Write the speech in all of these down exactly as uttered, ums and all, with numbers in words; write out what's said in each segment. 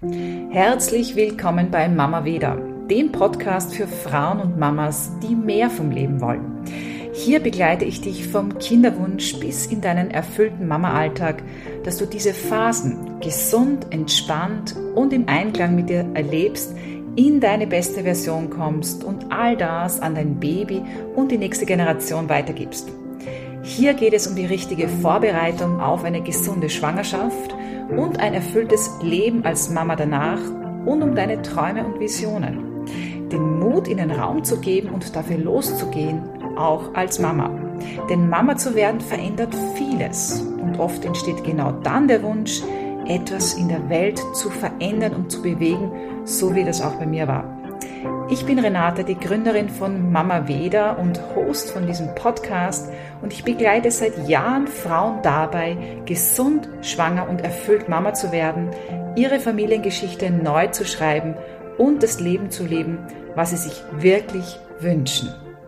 Herzlich willkommen bei Mama Veda, dem Podcast für Frauen und Mamas, die mehr vom Leben wollen. Hier begleite ich dich vom Kinderwunsch bis in deinen erfüllten Mama-Alltag, dass du diese Phasen gesund, entspannt und im Einklang mit dir erlebst, in deine beste Version kommst und all das an dein Baby und die nächste Generation weitergibst. Hier geht es um die richtige Vorbereitung auf eine gesunde Schwangerschaft und ein erfülltes Leben als Mama danach und um deine Träume und Visionen. Den Mut in den Raum zu geben und dafür loszugehen, auch als Mama. Denn Mama zu werden verändert vieles und oft entsteht genau dann der Wunsch, etwas in der Welt zu verändern und zu bewegen, so wie das auch bei mir war. Ich bin Renate, die Gründerin von Mama Veda und Host von diesem Podcast und ich begleite seit Jahren Frauen dabei, gesund, schwanger und erfüllt Mama zu werden, ihre Familiengeschichte neu zu schreiben und das Leben zu leben, was sie sich wirklich wünschen.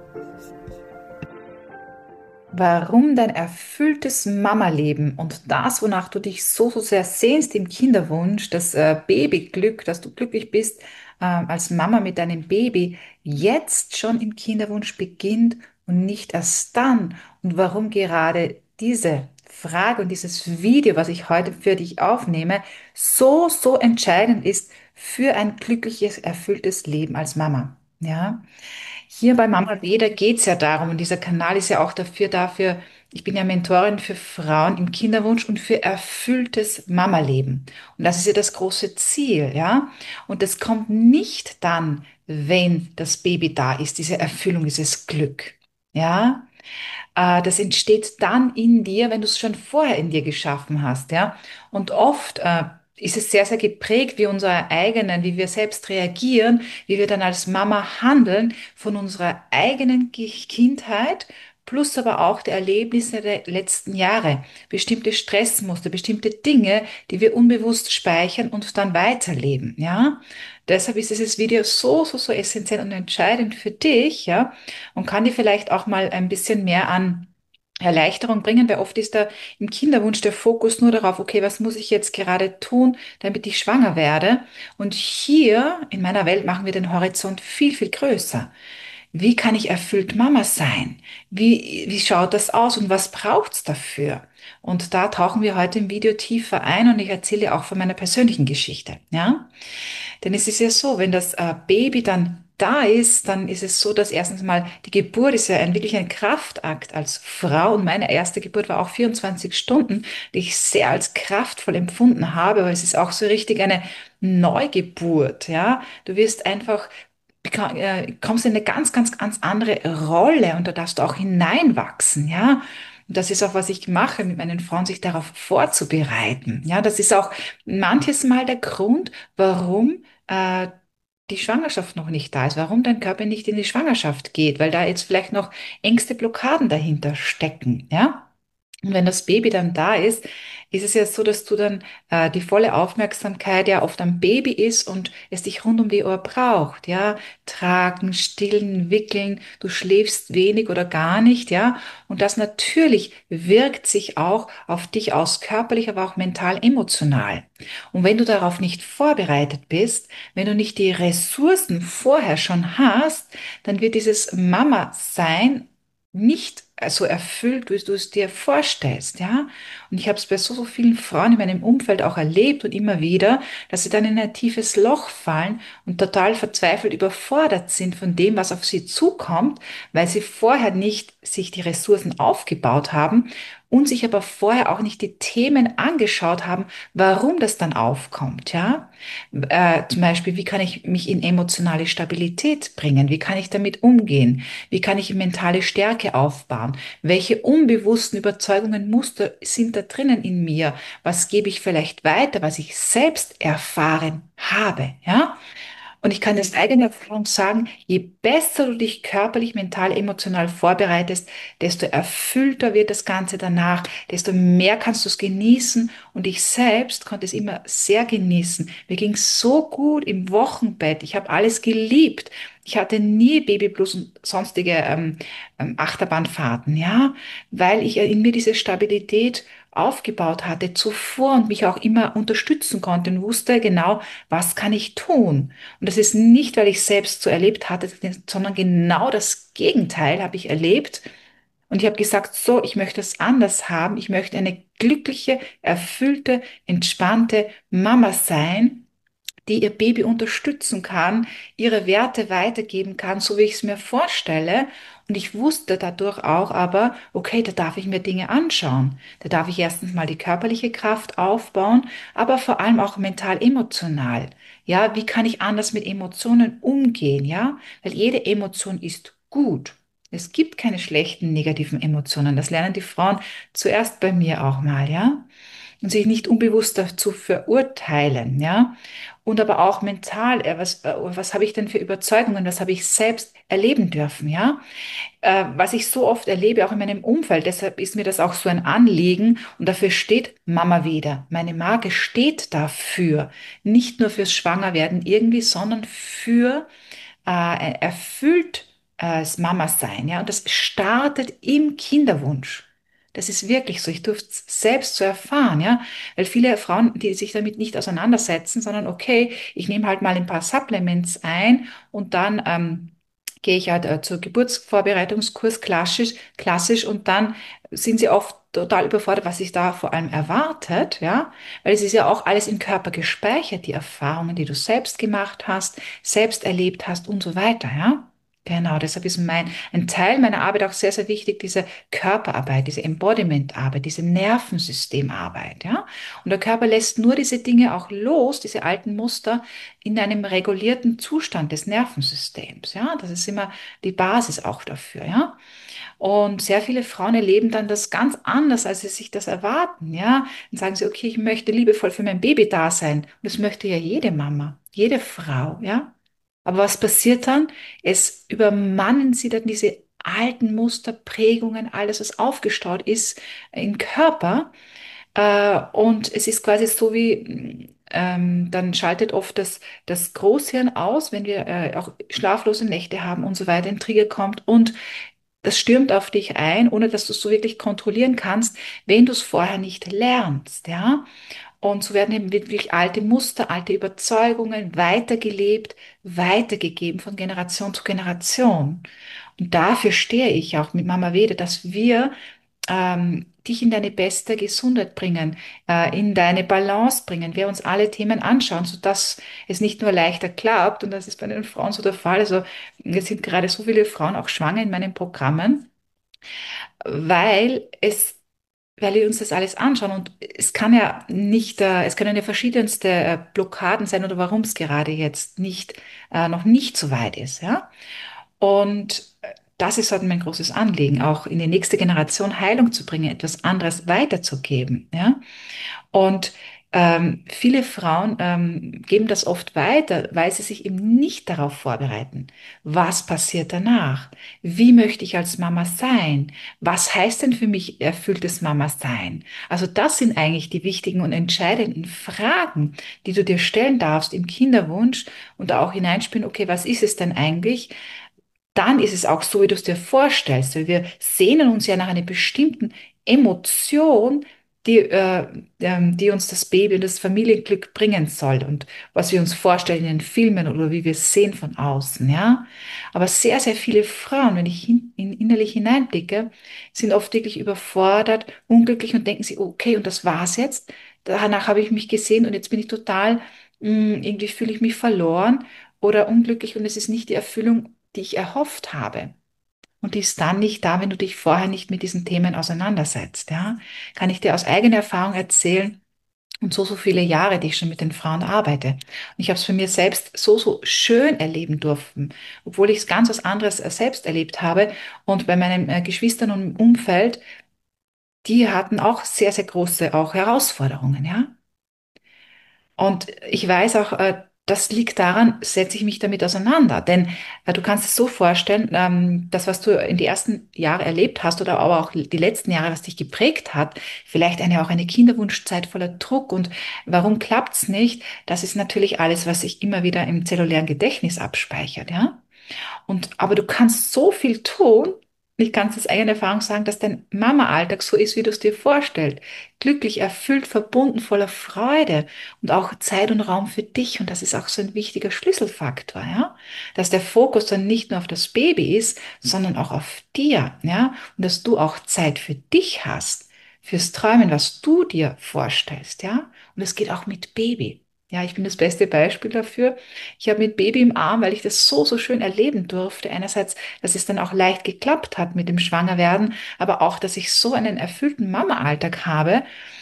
Warum dein erfülltes Mama-Leben und das, wonach du dich so, so sehr sehnst im Kinderwunsch, das äh, Babyglück, dass du glücklich bist äh, als Mama mit deinem Baby, jetzt schon im Kinderwunsch beginnt und nicht erst dann. Und warum gerade diese Frage und dieses Video, was ich heute für dich aufnehme, so, so entscheidend ist für ein glückliches, erfülltes Leben als Mama. Ja. Hier bei Mama Veda geht es ja darum, und dieser Kanal ist ja auch dafür, dafür, ich bin ja Mentorin für Frauen im Kinderwunsch und für erfülltes Mama-Leben. Und das ist ja das große Ziel, ja. Und das kommt nicht dann, wenn das Baby da ist, diese Erfüllung, dieses Glück, ja. Äh, Das entsteht dann in dir, wenn du es schon vorher in dir geschaffen hast, ja. Und oft äh, ist es sehr, sehr geprägt, wie unsere eigenen, wie wir selbst reagieren, wie wir dann als Mama handeln von unserer eigenen Ki- Kindheit, plus aber auch der Erlebnisse der letzten Jahre. Bestimmte Stressmuster, bestimmte Dinge, die wir unbewusst speichern und dann weiterleben, ja. Deshalb ist dieses Video so, so, so essentiell und entscheidend für dich, ja, und kann dir vielleicht auch mal ein bisschen mehr an Erleichterung bringen, weil oft ist da im Kinderwunsch der Fokus nur darauf, okay, was muss ich jetzt gerade tun, damit ich schwanger werde? Und hier in meiner Welt machen wir den Horizont viel, viel größer. Wie kann ich erfüllt Mama sein? Wie, wie schaut das aus und was braucht's dafür? Und da tauchen wir heute im Video tiefer ein und ich erzähle auch von meiner persönlichen Geschichte, ja? Denn es ist ja so, wenn das äh, Baby dann da ist, dann ist es so, dass erstens mal die Geburt ist ja ein, wirklich ein Kraftakt als Frau und meine erste Geburt war auch vierundzwanzig Stunden, die ich sehr als kraftvoll empfunden habe, weil es ist auch so richtig eine Neugeburt, ja. Du wirst einfach beka- äh, kommst in eine ganz, ganz, ganz andere Rolle und da darfst du auch hineinwachsen, ja. Und das ist auch, was ich mache mit meinen Frauen, sich darauf vorzubereiten. Ja, das ist auch manches Mal der Grund, warum äh, die Schwangerschaft noch nicht da ist, warum dein Körper nicht in die Schwangerschaft geht, weil da jetzt vielleicht noch Ängste, Blockaden dahinter stecken, ja. Und wenn das Baby dann da ist, ist es ja so, dass du dann äh, die volle Aufmerksamkeit ja oft am Baby ist und es dich rund um die Uhr braucht, ja. Tragen, stillen, wickeln, du schläfst wenig oder gar nicht, ja. Und das natürlich wirkt sich auch auf dich aus, körperlich, aber auch mental, emotional. Und wenn du darauf nicht vorbereitet bist, wenn du nicht die Ressourcen vorher schon hast, dann wird dieses Mama-Sein nicht so erfüllt, wie du es dir vorstellst, ja. Und ich habe es bei so, so vielen Frauen in meinem Umfeld auch erlebt und immer wieder, dass sie dann in ein tiefes Loch fallen und total verzweifelt überfordert sind von dem, was auf sie zukommt, weil sie vorher nicht sich die Ressourcen aufgebaut haben und sich aber vorher auch nicht die Themen angeschaut haben, warum das dann aufkommt, ja. Äh, zum Beispiel, wie kann ich mich in emotionale Stabilität bringen? Wie kann ich damit umgehen? Wie kann ich mentale Stärke aufbauen? Welche unbewussten Überzeugungen, Muster sind da drinnen in mir? Was gebe ich vielleicht weiter, was ich selbst erfahren habe? Ja? Und ich kann aus eigener Erfahrung sagen, je besser du dich körperlich, mental, emotional vorbereitest, desto erfüllter wird das Ganze danach, desto mehr kannst du es genießen. Und ich selbst konnte es immer sehr genießen. Mir ging es so gut im Wochenbett. Ich habe alles geliebt. Ich hatte nie Babyblues und sonstige ähm, ähm, Achterbahnfahrten, ja, weil ich in mir diese Stabilität aufgebaut hatte zuvor und mich auch immer unterstützen konnte und wusste genau, was kann ich tun. Und das ist nicht, weil ich selbst so erlebt hatte, sondern genau das Gegenteil habe ich erlebt. Und ich habe gesagt, so, ich möchte es anders haben. Ich möchte eine glückliche, erfüllte, entspannte Mama sein, die ihr Baby unterstützen kann, ihre Werte weitergeben kann, so wie ich es mir vorstelle. Und ich wusste dadurch auch aber, okay, da darf ich mir Dinge anschauen. Da darf ich erstens mal die körperliche Kraft aufbauen, aber vor allem auch mental emotional. Ja, wie kann ich anders mit Emotionen umgehen? Ja, weil jede Emotion ist gut. Es gibt keine schlechten negativen Emotionen. Das lernen die Frauen zuerst bei mir auch mal, ja, und sich nicht unbewusst dazu verurteilen, ja. Und aber auch mental, äh, was, äh, was habe ich denn für Überzeugungen, was habe ich selbst erleben dürfen, ja? Äh, was ich so oft erlebe, auch in meinem Umfeld, deshalb ist mir das auch so ein Anliegen und dafür steht Mama wieder. Meine Marke steht dafür, nicht nur fürs Schwangerwerden irgendwie, sondern für äh, erfüllt äh, das Mama sein, ja, und das startet im Kinderwunsch. Das ist wirklich so. Ich durfte es selbst so erfahren, ja, weil viele Frauen, die sich damit nicht auseinandersetzen, sondern okay, ich nehme halt mal ein paar Supplements ein und dann ähm, gehe ich halt äh, zur Geburtsvorbereitungskurs klassisch, klassisch und dann sind sie oft total überfordert, was sich da vor allem erwartet, ja, weil es ist ja auch alles im Körper gespeichert, die Erfahrungen, die du selbst gemacht hast, selbst erlebt hast und so weiter, ja. Genau, deshalb ist mein, ein Teil meiner Arbeit auch sehr, sehr wichtig, diese Körperarbeit, diese Embodiment-Arbeit, diese Nervensystemarbeit, ja. Und der Körper lässt nur diese Dinge auch los, diese alten Muster, in einem regulierten Zustand des Nervensystems, ja. Das ist immer die Basis auch dafür, ja. Und sehr viele Frauen erleben dann das ganz anders, als sie sich das erwarten, ja. Dann sagen sie, okay, ich möchte liebevoll für mein Baby da sein. Und das möchte ja jede Mama, jede Frau, ja. Aber was passiert dann? Es übermannen sie dann diese alten Muster, Prägungen, alles, was aufgestaut ist im Körper. Äh, und es ist quasi so wie, ähm, dann schaltet oft das, das Großhirn aus, wenn wir äh, auch schlaflose Nächte haben und so weiter, ein Trigger kommt und das stürmt auf dich ein, ohne dass du es so wirklich kontrollieren kannst, wenn du es vorher nicht lernst, ja. Und so werden eben wirklich alte Muster, alte Überzeugungen weitergelebt, weitergegeben von Generation zu Generation. Und dafür stehe ich auch mit Mama Veda, dass wir ähm, dich in deine beste Gesundheit bringen, äh, in deine Balance bringen, wir uns alle Themen anschauen, sodass es nicht nur leichter klappt, und das ist bei den Frauen so der Fall. Also es sind gerade so viele Frauen auch schwanger in meinen Programmen, weil es weil wir uns das alles anschauen und es kann ja nicht, äh, es können ja verschiedenste äh, Blockaden sein oder warum es gerade jetzt nicht, äh, noch nicht so weit ist, ja. Und äh, das ist halt mein großes Anliegen, auch in die nächste Generation Heilung zu bringen, etwas anderes weiterzugeben, ja. Und ähm, viele Frauen ähm, geben das oft weiter, weil sie sich eben nicht darauf vorbereiten. Was passiert danach? Wie möchte ich als Mama sein? Was heißt denn für mich erfülltes Mama sein? Also das sind eigentlich die wichtigen und entscheidenden Fragen, die du dir stellen darfst im Kinderwunsch und da auch hineinspielen, okay, was ist es denn eigentlich? Dann ist es auch so, wie du es dir vorstellst, weil wir sehnen uns ja nach einer bestimmten Emotion, die, äh, ähm, die uns das Baby und das Familienglück bringen soll und was wir uns vorstellen in den Filmen oder wie wir es sehen von außen, ja. Aber sehr, sehr viele Frauen, wenn ich hin, in, innerlich hineinblicke, sind oft wirklich überfordert, unglücklich und denken sie, okay, und das war's jetzt. Danach habe ich mich gesehen und jetzt bin ich total, mh, irgendwie fühle ich mich verloren oder unglücklich und es ist nicht die Erfüllung, die ich erhofft habe. Und die ist dann nicht da, wenn du dich vorher nicht mit diesen Themen auseinandersetzt, ja. Kann ich dir aus eigener Erfahrung erzählen und so, so viele Jahre, die ich schon mit den Frauen arbeite. Und ich habe es für mir selbst so, so schön erleben dürfen, obwohl ich es ganz was anderes äh, selbst erlebt habe. Und bei meinen äh, Geschwistern und im Umfeld, die hatten auch sehr, sehr große auch Herausforderungen, ja. Und ich weiß auch, äh, das liegt daran, setze ich mich damit auseinander. Denn äh, du kannst es so vorstellen, ähm, das, was du in die ersten Jahre erlebt hast oder aber auch die letzten Jahre, was dich geprägt hat, vielleicht eine auch eine Kinderwunschzeit voller Druck und warum klappt's nicht? Das ist natürlich alles, was sich immer wieder im zellulären Gedächtnis abspeichert, ja? Und aber du kannst so viel tun, Ich kann es aus eigener Erfahrung sagen, dass dein Mama-Alltag so ist, wie du es dir vorstellst. Glücklich, erfüllt, verbunden, voller Freude und auch Zeit und Raum für dich. Und das ist auch so ein wichtiger Schlüsselfaktor, ja. Dass der Fokus dann nicht nur auf das Baby ist, sondern auch auf dir, ja. Und dass du auch Zeit für dich hast, fürs Träumen, was du dir vorstellst, ja. Und es geht auch mit Baby. Ja, ich bin das beste Beispiel dafür. Ich habe mit Baby im Arm, weil ich das so, so schön erleben durfte. Einerseits, dass es dann auch leicht geklappt hat mit dem Schwangerwerden, aber auch, dass ich so einen erfüllten Mama-Alltag habe,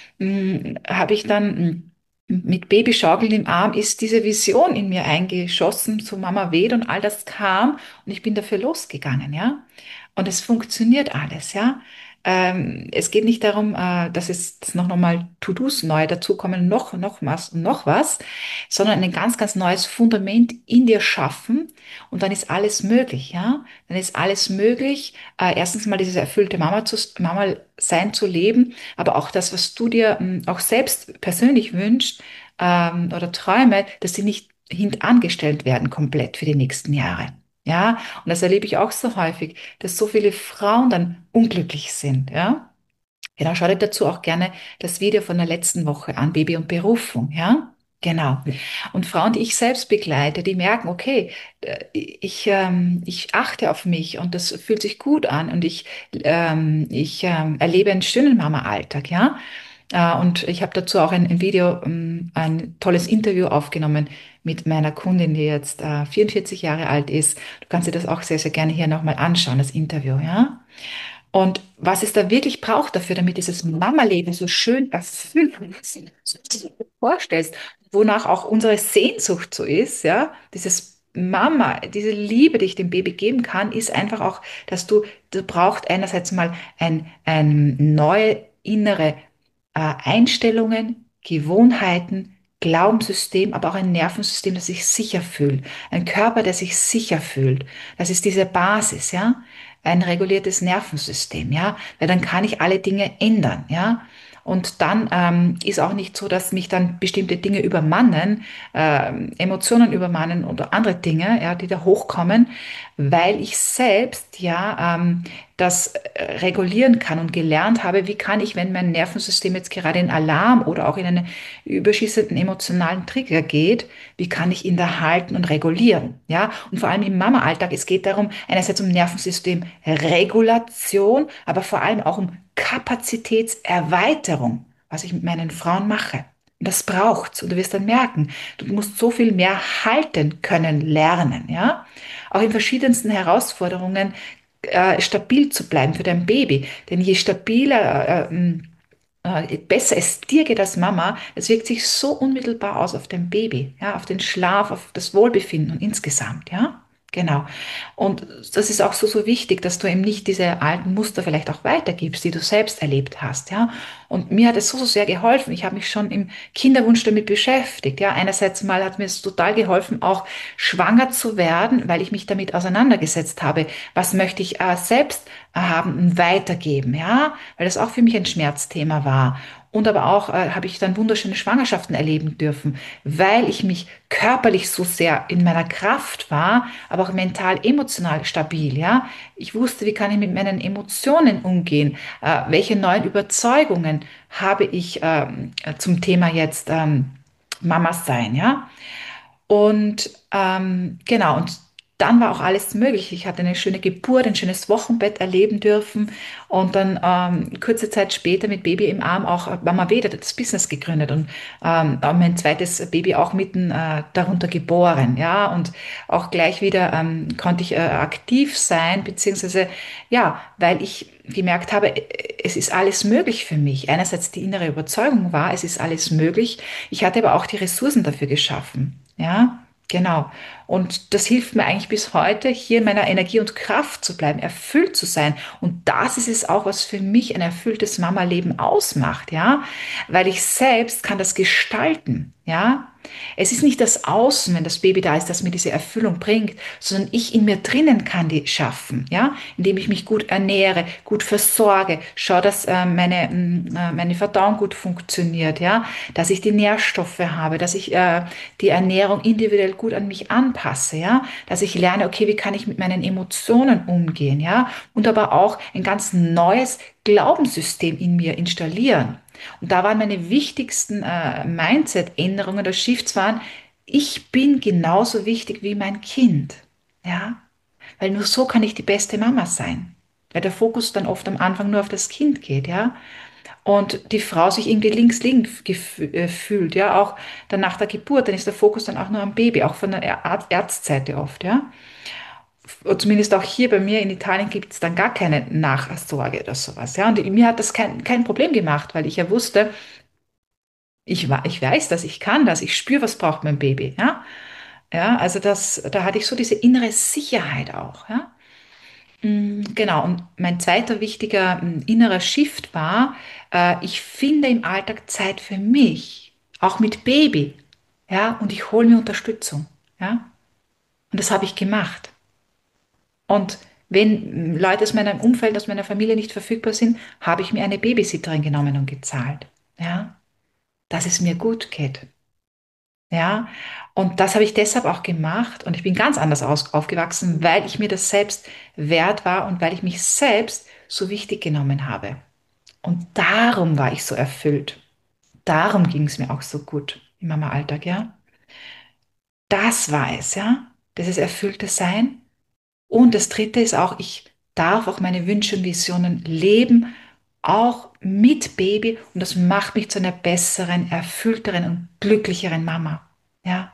mh, habe ich dann mh, mit Babyschaukeln im Arm ist diese Vision in mir eingeschossen, so Mama weht und all das kam und ich bin dafür losgegangen, ja. Und es funktioniert alles, ja. Ähm, es geht nicht darum, äh, dass es noch, noch mal To-Dos neu dazukommen, noch, noch was und noch was, sondern ein ganz, ganz neues Fundament in dir schaffen und dann ist alles möglich, ja. Dann ist alles möglich, äh, erstens mal dieses erfüllte Mama zu, Mama sein zu leben, aber auch das, was du dir ähm, auch selbst persönlich wünschst, ähm, oder Träume, dass sie nicht hintangestellt werden komplett für die nächsten Jahre. Ja, und das erlebe ich auch so häufig, dass so viele Frauen dann unglücklich sind, ja. Genau, schau dir dazu auch gerne das Video von der letzten Woche an, Baby und Berufung, ja? Genau. Und Frauen, die ich selbst begleite, die merken, okay, äh, ich, ähm, ich achte auf mich und das fühlt sich gut an und ich, ähm, ich ähm, erlebe einen schönen Mama-Alltag, ja? Äh, und ich habe dazu auch ein, ein Video, ähm, ein tolles Interview aufgenommen mit meiner Kundin, die jetzt äh, vierundvierzig Jahre alt ist. Du kannst dir das auch sehr, sehr gerne hier nochmal anschauen, das Interview, ja? Und was es da wirklich braucht dafür, damit dieses Mama-Leben so schön erfüllt ist, so wie du dir vorstellst, wonach auch unsere Sehnsucht so ist, ja, dieses Mama, diese Liebe, die ich dem Baby geben kann, ist einfach auch, dass du, du brauchst einerseits mal ein, ein neue innere äh, Einstellungen, Gewohnheiten, Glaubenssystem, aber auch ein Nervensystem, das sich sicher fühlt, ein Körper, der sich sicher fühlt. Das ist diese Basis, ja, ein reguliertes Nervensystem, ja, weil dann kann ich alle Dinge ändern, ja. Und dann ähm, ist auch nicht so, dass mich dann bestimmte Dinge übermannen, ähm, Emotionen übermannen oder andere Dinge, ja, die da hochkommen, weil ich selbst ja ähm, das äh, regulieren kann und gelernt habe, wie kann ich, wenn mein Nervensystem jetzt gerade in Alarm oder auch in einen überschießenden emotionalen Trigger geht, wie kann ich ihn da halten und regulieren? Ja, und vor allem im Mama-Alltag, es geht darum, einerseits um Nervensystemregulation, aber vor allem auch um Kapazitätserweiterung, was ich mit meinen Frauen mache. Und das braucht's. Und du wirst dann merken, du musst so viel mehr halten können lernen, ja. Auch in verschiedensten Herausforderungen äh, stabil zu bleiben für dein Baby. Denn je stabiler, äh, äh, besser es dir geht als Mama, es wirkt sich so unmittelbar aus auf dein Baby, ja, auf den Schlaf, auf das Wohlbefinden und insgesamt, ja. Genau. Und das ist auch so, so wichtig, dass du eben nicht diese alten Muster vielleicht auch weitergibst, die du selbst erlebt hast, ja. Und mir hat es so, so sehr geholfen. Ich habe mich schon im Kinderwunsch damit beschäftigt, ja. Einerseits mal hat mir es total geholfen, auch schwanger zu werden, weil ich mich damit auseinandergesetzt habe. Was möchte ich äh, selbst äh, haben und weitergeben, ja. Weil das auch für mich ein Schmerzthema war. Und aber auch äh, habe ich dann wunderschöne Schwangerschaften erleben dürfen, weil ich mich körperlich so sehr in meiner Kraft war, aber auch mental, emotional stabil, ja. Ich wusste, wie kann ich mit meinen Emotionen umgehen, äh, welche neuen Überzeugungen habe ich ähm, zum Thema jetzt ähm, Mama sein, ja. Und ähm, genau, und dann war auch alles möglich. Ich hatte eine schöne Geburt, ein schönes Wochenbett erleben dürfen und dann ähm, kurze Zeit später mit Baby im Arm auch Mama Veda das Business gegründet und ähm, mein zweites Baby auch mitten äh, darunter geboren, ja, und auch gleich wieder ähm, konnte ich äh, aktiv sein, beziehungsweise ja, weil ich gemerkt habe, es ist alles möglich für mich. Einerseits die innere Überzeugung war, es ist alles möglich. Ich hatte aber auch die Ressourcen dafür geschaffen. Ja, genau. Und das hilft mir eigentlich bis heute, hier in meiner Energie und Kraft zu bleiben, erfüllt zu sein. Und das ist es auch, was für mich ein erfülltes Mama-Leben ausmacht, ja, weil ich selbst kann das gestalten. Ja, es ist nicht das Außen, wenn das Baby da ist, das mir diese Erfüllung bringt, sondern ich in mir drinnen kann die schaffen, ja, indem ich mich gut ernähre, gut versorge, schaue, dass äh, meine, mh, äh, meine Verdauung gut funktioniert, ja, dass ich die Nährstoffe habe, dass ich äh, die Ernährung individuell gut an mich anpasse, ja, dass ich lerne, okay, wie kann ich mit meinen Emotionen umgehen, ja, und aber auch ein ganz neues Glaubenssystem in mir installieren. Und da waren meine wichtigsten äh, Mindset-Änderungen oder Shifts waren, ich bin genauso wichtig wie mein Kind. Ja, weil nur so kann ich die beste Mama sein. Weil der Fokus dann oft am Anfang nur auf das Kind geht, ja. Und die Frau sich irgendwie links liegend gef- äh, fühlt, ja, auch dann nach der Geburt, dann ist der Fokus dann auch nur am Baby, auch von der Är- Ärztseite oft, ja. Und zumindest auch hier bei mir in Italien gibt es dann gar keine Nachsorge oder sowas, ja. Und mir hat das kein, kein Problem gemacht, weil ich ja wusste, ich, wa- ich weiß das, ich kann das, ich spüre, was braucht mein Baby, ja. Ja, also das, da hatte ich so diese innere Sicherheit auch, ja. Mm, Genau, und mein zweiter wichtiger mm, innerer Shift war, äh, ich finde im Alltag Zeit für mich, auch mit Baby, ja, und ich hole mir Unterstützung, ja. Und das habe ich gemacht. Und wenn mm, Leute aus meinem Umfeld, aus meiner Familie nicht verfügbar sind, habe ich mir eine Babysitterin genommen und gezahlt, ja, dass es mir gut geht. Ja, und das habe ich deshalb auch gemacht und ich bin ganz anders aus, aufgewachsen, weil ich mir das selbst wert war und weil ich mich selbst so wichtig genommen habe. Und darum war ich so erfüllt. Darum ging es mir auch so gut in meinem Alltag, ja. Das war es, ja. Dieses erfüllte Sein. Und das dritte ist auch, ich darf auch meine Wünsche und Visionen leben, auch mit Baby. Und das macht mich zu einer besseren, erfüllteren und glücklicheren Mama. Ja.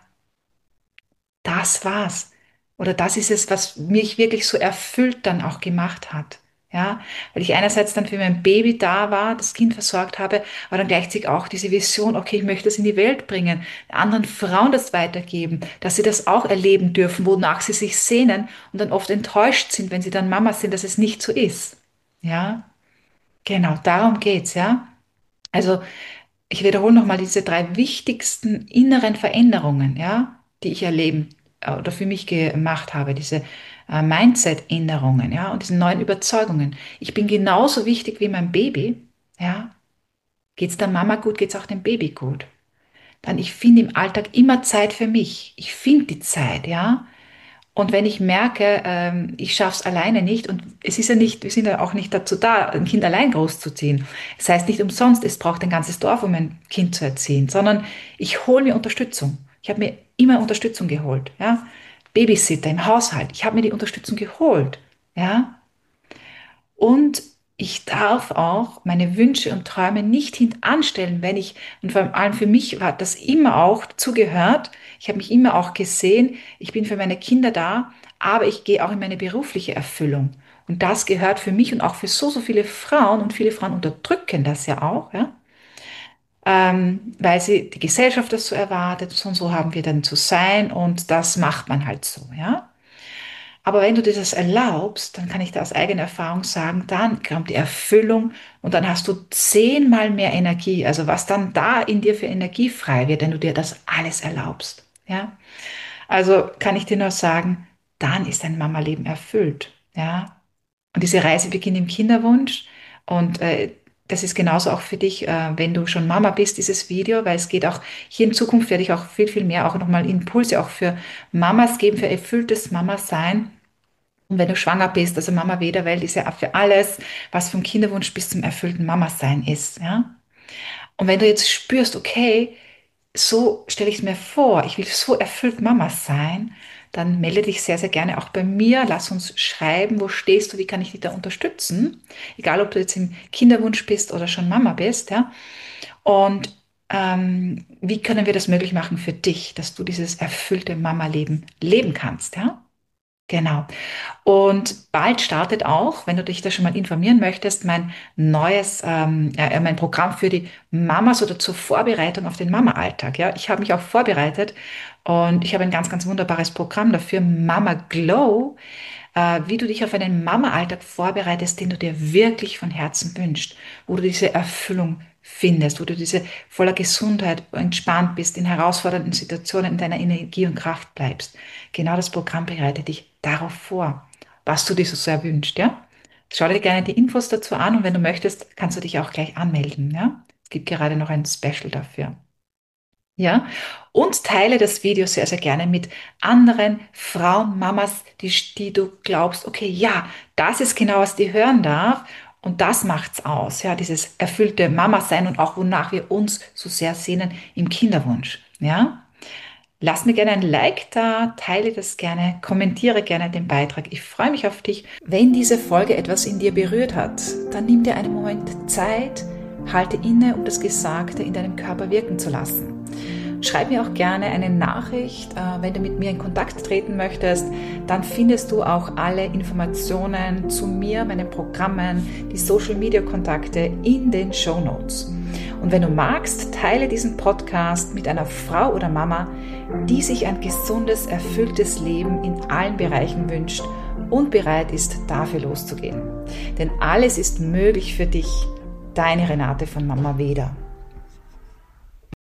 Das war's. Oder das ist es, was mich wirklich so erfüllt dann auch gemacht hat. Ja, weil ich einerseits dann für mein Baby da war, das Kind versorgt habe, aber dann gleichzeitig auch diese Vision, okay, ich möchte das in die Welt bringen, anderen Frauen das weitergeben, dass sie das auch erleben dürfen, wonach sie sich sehnen und dann oft enttäuscht sind, wenn sie dann Mama sind, dass es nicht so ist. Ja, genau, darum geht's, ja. Also ich wiederhole nochmal diese drei wichtigsten inneren Veränderungen, ja, die ich erleben äh, oder für mich gemacht habe, diese äh, Mindset-Änderungen, ja, und diese neuen Überzeugungen. Ich bin genauso wichtig wie mein Baby, ja. Geht's der Mama gut, geht's auch dem Baby gut. Dann ich finde im Alltag immer Zeit für mich. Ich finde die Zeit, ja. Und wenn ich merke, ähm, ich schaffe es alleine nicht, und es ist ja nicht, wir sind ja auch nicht dazu da, ein Kind allein großzuziehen. Das heißt nicht umsonst, es braucht ein ganzes Dorf, um ein Kind zu erziehen, sondern ich hole mir Unterstützung. Ich habe mir immer Unterstützung geholt, ja. Babysitter im Haushalt, ich habe mir die Unterstützung geholt, ja. Und ich darf auch meine Wünsche und Träume nicht hintanstellen, wenn ich, und vor allem für mich hat das immer auch zugehört, ich habe mich immer auch gesehen, ich bin für meine Kinder da, aber ich gehe auch in meine berufliche Erfüllung. Und das gehört für mich und auch für so, so viele Frauen, und viele Frauen unterdrücken das ja auch, ja, ähm, weil sie die Gesellschaft das so erwartet, so und so haben wir dann zu sein und das macht man halt so, ja. Aber wenn du dir das erlaubst, dann kann ich da aus eigener Erfahrung sagen, dann kommt die Erfüllung und dann hast du zehnmal mehr Energie. Also was dann da in dir für Energie frei wird, wenn du dir das alles erlaubst. Ja? Also kann ich dir nur sagen, dann ist dein Mama-Leben erfüllt. Ja? Und diese Reise beginnt im Kinderwunsch und äh, das ist genauso auch für dich, äh, wenn du schon Mama bist, dieses Video, weil es geht auch, hier in Zukunft werde ich auch viel, viel mehr auch nochmal Impulse auch für Mamas geben, für erfülltes Mama-Sein. Und wenn du schwanger bist, also Mama Wederwelt ist ja für alles, was vom Kinderwunsch bis zum erfüllten Mama-Sein ist, ja. Und wenn du jetzt spürst, okay, so stelle ich es mir vor, ich will so erfüllt Mama sein, dann melde dich sehr, sehr gerne auch bei mir. Lass uns schreiben, wo stehst du, wie kann ich dich da unterstützen? Egal, ob du jetzt im Kinderwunsch bist oder schon Mama bist, ja. Und ähm, wie können wir das möglich machen für dich, dass du dieses erfüllte Mama-Leben leben kannst, ja? Genau. Und bald startet auch, wenn du dich da schon mal informieren möchtest, mein neues, ähm, äh, mein Programm für die Mamas oder zur Vorbereitung auf den Mama-Alltag. Ja, ich habe mich auch vorbereitet und ich habe ein ganz, ganz wunderbares Programm dafür, Mama Glow. wie du dich auf einen Mama-Alltag vorbereitest, den du dir wirklich von Herzen wünschst, wo du diese Erfüllung findest, wo du diese voller Gesundheit, entspannt bist, in herausfordernden Situationen in deiner Energie und Kraft bleibst. Genau das Programm bereitet dich darauf vor, was du dir so sehr wünschst, ja? Schau dir gerne die Infos dazu an und wenn du möchtest, kannst du dich auch gleich anmelden, ja? Es gibt gerade noch ein Special dafür. Ja, und teile das Video sehr, sehr gerne mit anderen Frauen, Mamas, die, die du glaubst, okay, ja, das ist genau, was die hören darf und das macht's aus, ja, dieses erfüllte Mama-Sein und auch wonach wir uns so sehr sehnen im Kinderwunsch, ja. Lass mir gerne ein Like da, teile das gerne, kommentiere gerne den Beitrag. Ich freue mich auf dich. Wenn diese Folge etwas in dir berührt hat, dann nimm dir einen Moment Zeit, halte inne, um das Gesagte in deinem Körper wirken zu lassen. Schreib mir auch gerne eine Nachricht, wenn du mit mir in Kontakt treten möchtest. Dann findest du auch alle Informationen zu mir, meinen Programmen, die Social-Media-Kontakte in den Shownotes. Und wenn du magst, teile diesen Podcast mit einer Frau oder Mama, die sich ein gesundes, erfülltes Leben in allen Bereichen wünscht und bereit ist, dafür loszugehen. Denn alles ist möglich für dich. Deine Renate von Mama Veda.